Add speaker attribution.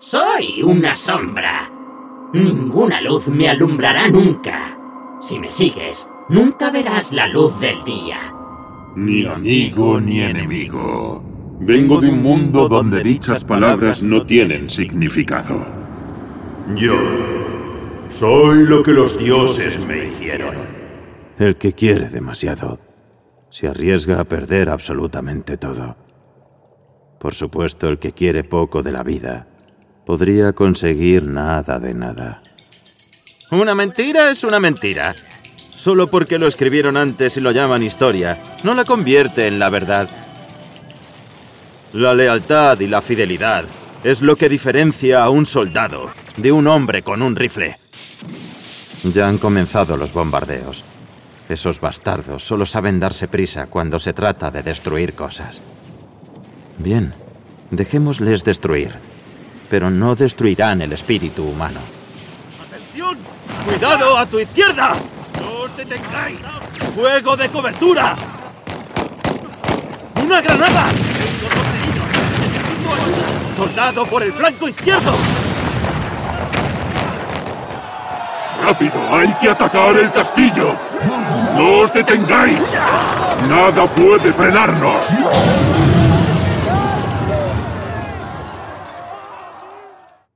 Speaker 1: Soy una sombra. Ninguna luz me alumbrará nunca. Si me sigues, nunca verás la luz del día.
Speaker 2: Ni amigo ni enemigo. Vengo de un mundo donde dichas palabras no tienen significado.
Speaker 3: Yo soy lo que los dioses me hicieron.
Speaker 4: El que quiere demasiado se arriesga a perder absolutamente todo. Por supuesto, el que quiere poco de la vida podría conseguir nada de nada.
Speaker 5: Una mentira es una mentira. Solo porque lo escribieron antes y lo llaman historia, no la convierte en la verdad. La lealtad y la fidelidad es lo que diferencia a un soldado de un hombre con un rifle.
Speaker 4: Ya han comenzado los bombardeos. Esos bastardos solo saben darse prisa cuando se trata de destruir cosas. Bien, dejémosles destruir, pero no destruirán el espíritu humano.
Speaker 5: ¡Atención! ¡Cuidado a tu izquierda! ¡No os detengáis! ¡Fuego de cobertura! ¡Una granada! ¡Tengo 2 heridos! ¡Necesito ayuda! ¡Soldado por el flanco izquierdo!
Speaker 2: ¡Rápido! ¡Hay que atacar el castillo! ¡No os detengáis! ¡Nada puede frenarnos!